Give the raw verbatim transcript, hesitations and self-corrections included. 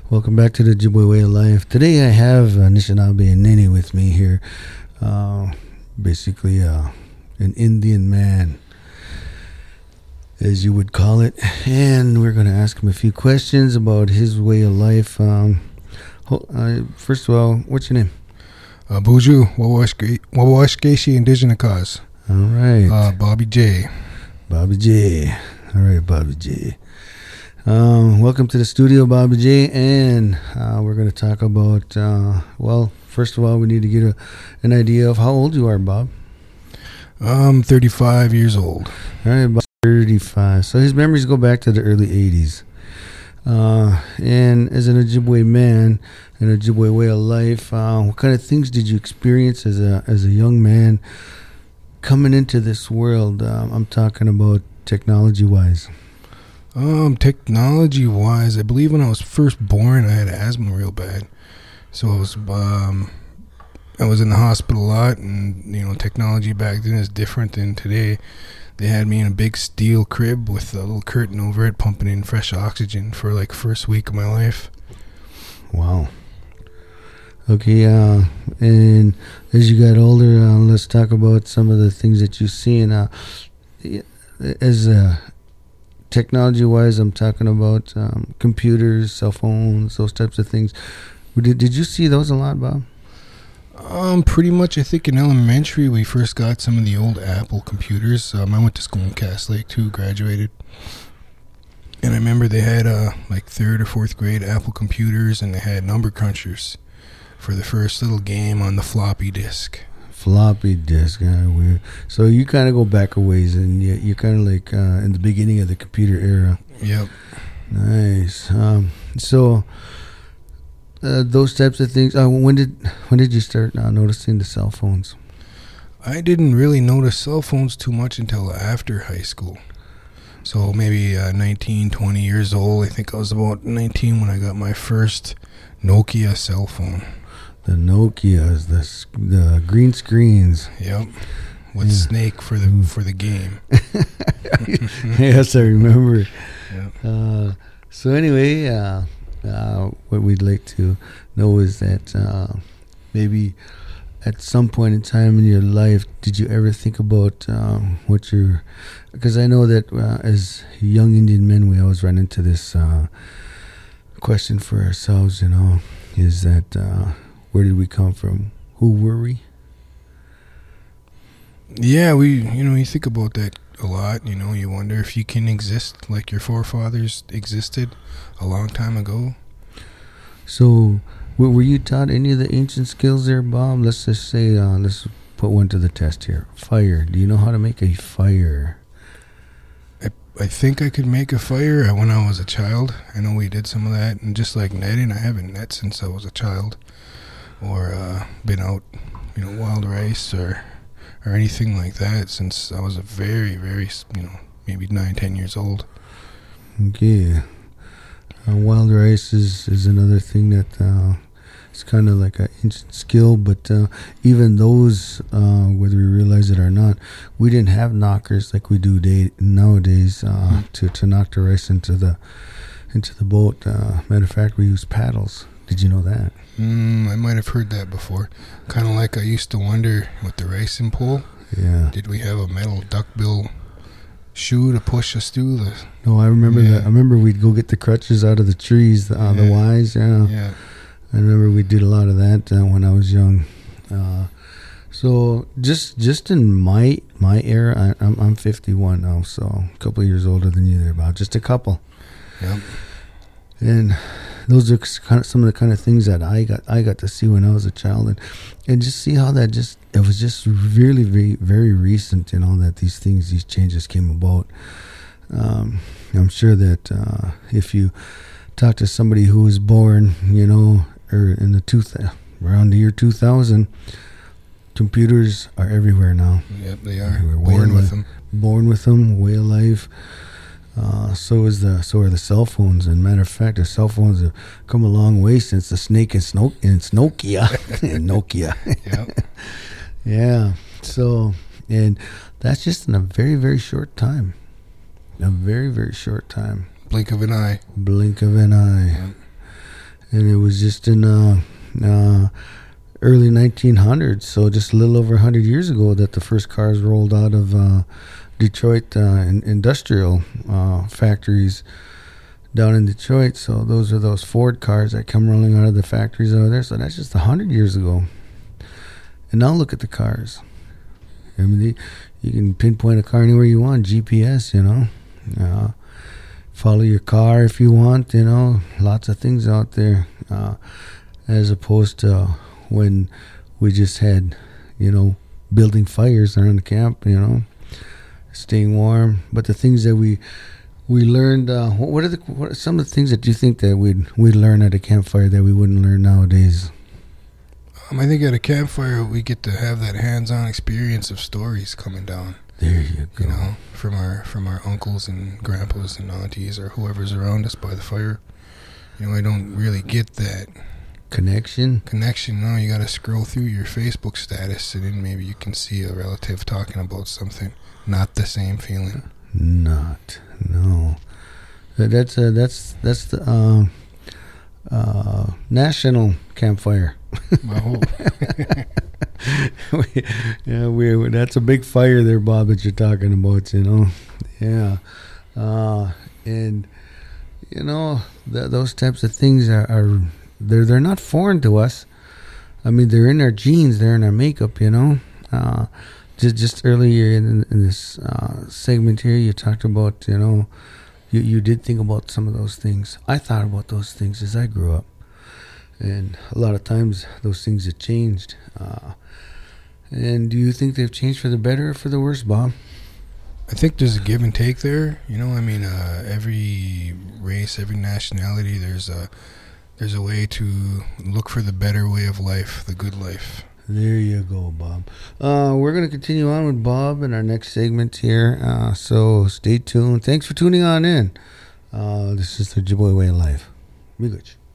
Welcome back to the Ojibwe Way of Life. Today I have uh, Anishinaabe and Nene with me here. Uh, basically uh, an Indian man, as you would call it. And we're going to ask him a few questions about his way of life. Um, ho- uh, first of all, what's your name? Uh, Buju, Wawashkeshi Indigenous Cause. All right. Uh, Bobby J. Bobby J. All right, Bobby J. Um, welcome to the studio, Bobby J. And uh, we're going to talk about, uh, well, first of all, we need to get a, an idea of how old you are, Bob. I'm thirty-five years old. All right, Bob, thirty-five. So his memories go back to the early eighties. Uh, and as an Ojibwe man, an Ojibwe way of life, uh, what kind of things did you experience as a as a young man coming into this world? Um, I'm talking about technology-wise. Um, technology-wise, I believe when I was first born, I had asthma real bad. So I was, um, I was in the hospital a lot, and, you know, technology back then is different than today. They had me in a big steel crib with a little curtain over it, pumping in fresh oxygen for, like, first week of my life. Wow. Okay, uh, and as you got older, uh, let's talk about some of the things that you've seen. Uh, as a... Technology-wise, I'm talking about um, computers, cell phones, those types of things. Did Did you see those a lot, Bob? Um, pretty much. I think in elementary we first got some of the old Apple computers. Um, I went to school in Cass Lake too, graduated, and I remember they had uh like third or fourth grade Apple computers, and they had number crunchers for the first little game on the floppy disk. Floppy disk, kind of weird. So you kind of go back a ways, and you, you're kind of like uh, in the beginning of the computer era. Yep. Nice. Um, so uh, those types of things. Uh, when did when did you start uh, noticing the cell phones? I didn't really notice cell phones too much until after high school. So maybe uh, nineteen, twenty years old. I think I was about nineteen when I got my first Nokia cell phone. The Nokias, the the green screens. Yep, with yeah. Snake for the for the game. Yes, I remember. Yep. Uh, so anyway, uh, uh, what we'd like to know is that uh, maybe at some point in time in your life, did you ever think about um, what you're? Because I know that uh, as young Indian men, we always run into this uh, question for ourselves. You know, is that uh, where did we come from? Who were we? Yeah, we, you know, you think about that a lot. You know, you wonder if you can exist like your forefathers existed a long time ago. So, w- were you taught any of the ancient skills there, Bob? Let's just say, uh, let's put one to the test here. Fire. Do you know how to make a fire? I, I think I could make a fire when I was a child. I know we did some of that. And just like netting, I haven't net since I was a child. Or uh, been out, you know, wild rice or or anything like that since I was a very, very, you know, maybe nine, ten years old. Okay. Uh, wild rice is, is another thing that uh, it's kind of like an ancient skill, but uh, even those, uh, whether we realize it or not, we didn't have knockers like we do day, nowadays uh, mm-hmm. to, to knock the rice into the into the boat. Uh, matter of fact, we use paddles. Did you know that? Mm, I might have heard that before. Kind of like I used to wonder with the racing pole. Yeah. Did we have a metal duckbill shoe to push us through the? No, I remember yeah. that. I remember we'd go get the crutches out of the trees, uh, yeah. the Ys. Yeah. Yeah. I remember we did a lot of that uh, when I was young. Uh, so just just in my my era, I, I'm I'm fifty-one now, so a couple of years older than you there, about just a couple. Yep. And those are kind of some of the kind of things that I got I got to see when I was a child, and, and just see how that just it was just really very very recent, you know, that these things these changes came about. Um, I'm sure that uh, if you talk to somebody who was born, you know, or in the two th- around the year two thousand, computers are everywhere now. Yep, they are. We're born with them. Born with them, way of life. Uh, so is the so are the cell phones. And matter of fact, the cell phones have come a long way since the Snake and Snoke and Nokia and Nokia. Yep. Yeah. So and that's just in a very very short time. A very very short time. Blink of an eye. Blink of an eye. Yep. and it was just in uh, uh, early nineteen hundreds, so just a little over one hundred years ago that the first cars rolled out of uh, Detroit uh, in, industrial uh, factories down in Detroit. So those are those Ford cars that come rolling out of the factories over there. So that's just one hundred years ago. And now look at the cars. I mean, the, you can pinpoint a car anywhere you want, G P S, you know. Uh, follow your car if you want, you know. Lots of things out there. Uh, as opposed to when we just had, you know, building fires around the camp, you know, staying warm. But the things that we we learned, uh, what are the what are some of the things that you think that we'd we'd learn at a campfire that we wouldn't learn nowadays? Um, I think at a campfire we get to have that hands-on experience of stories coming down. There you go. You know, from our from our uncles and grandpas and aunties or whoever's around us by the fire. You know, I don't really get that connection. Connection. No, you got to scroll through your Facebook status and then maybe you can see a relative talking about something. Not the same feeling. Not no. That's uh, that's that's the uh, uh, national campfire. Wow. we, yeah, we that's a big fire there, Bob, that you're talking about, you know. Yeah. Uh, and you know, th- those types of things are, are they're they're not foreign to us. I mean, they're in our genes, they're in our makeup, you know. Uh, just just earlier in, in this uh, segment here, you talked about, you know, you you did think about some of those things. I thought about those things as I grew up. And a lot of times those things have changed. Uh, and do you think they've changed for the better or for the worse, Bob? I think there's a give and take there. You know, I mean, uh, every race, every nationality, there's a there's a way to look for the better way of life, the good life. There you go, Bob. Uh, we're going to continue on with Bob in our next segment here. Uh, so stay tuned. Thanks for tuning on in. Uh, this is the Ojibwe Way of Life. Be good.